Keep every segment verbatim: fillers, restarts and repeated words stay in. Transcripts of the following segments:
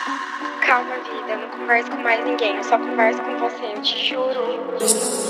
Calma, vida, eu não converso com mais ninguém, eu só converso com você, eu te juro.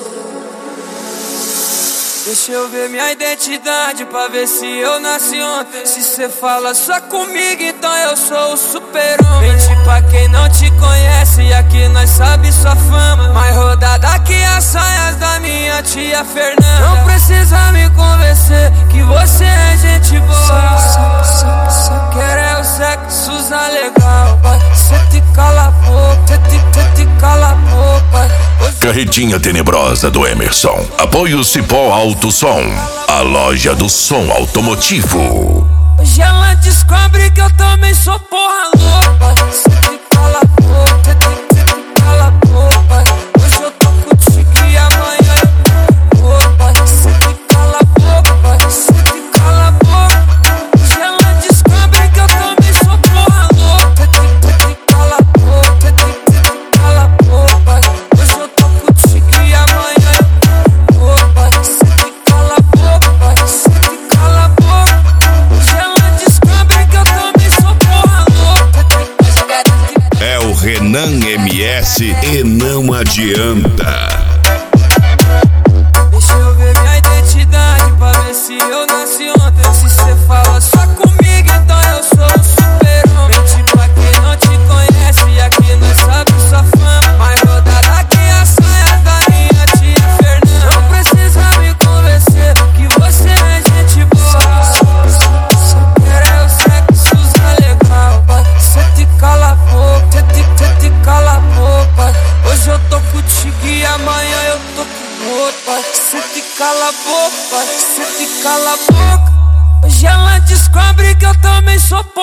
Deixa eu ver minha identidade pra ver se eu nasci ontem. Se cê fala só comigo, então eu sou o super-homem. Mente pra quem não te conhece, aqui nós sabe sua fama. Mais rodada que as saias da minha tia Fernanda. Não precisa me convencer que você é gente boa. Só, só, só quero é o sexo usar legal. Cê te cala a boca, cê te, cê te cala a boca. Carretinha Tenebrosa do Emerson. Apoio Cipó Alto Som, a loja do som automotivo. Hoje ela descobre que eu também sou porra louca. Cê te cala a boca, cê te, cê te cala a boca. Hoje eu tô contigo e amanhã eu vou. Cê te cala a boca, cê te cala a boca. Hoje ela descobre que eu também sou porra louca. Cê te, cê te cala a boca, cê te, cê te cala a boca. Hoje eu tô contigo e amanhã eu vou. Cê te cala a boca, cê te cala a boca. Hoje ela descobre que eu também sou porra louca. É o Renan M S e não adianta. Deixa eu ver minha identidade pra ver se eu nasci ontem. Se cê fala só comigo, então eu sou o super-homem. Mente pra quem não te conhece, aqui nós sabe sua fama. Mais rodada que as saias da minha tia Fernanda. Não precisa me convencer que você é gente boa. Só quero é o sexo usar legal. Cê te cala a boca, cê te, cê te cala a boca. Hoje eu tô contigo e amanhã eu tô com outra. Cê te cala a boca, cê te cala a boca. Hoje ela descobre que eu também sou